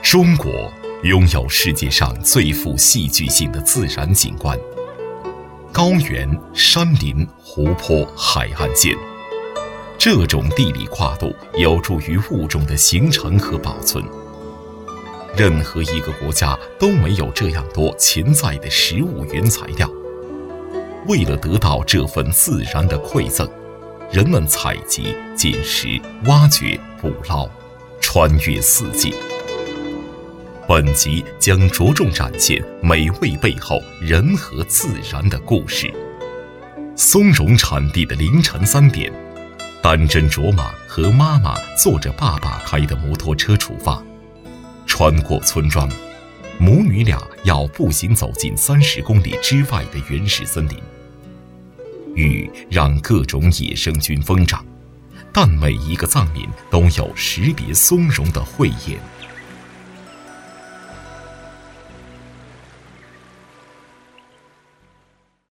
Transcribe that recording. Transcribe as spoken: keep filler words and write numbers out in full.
中国拥有世界上最富戏剧性的自然景观，高原、山林、湖泊、海岸线，这种地理跨度有助于物种的形成和保存。任何一个国家都没有这样多潜在的食物原材料。为了得到这份自然的馈赠，人们采集、捡拾、挖掘、捕捞，穿越四季。本集将着重展现美味背后人和自然的故事。松茸产地的凌晨三点，丹真卓玛和妈妈坐着爸爸开的摩托车出发，穿过村庄，母女俩要步行走进三十公里之外的原始森林。雨让各种野生菌疯长，但每一个藏民都有识别松茸的慧眼。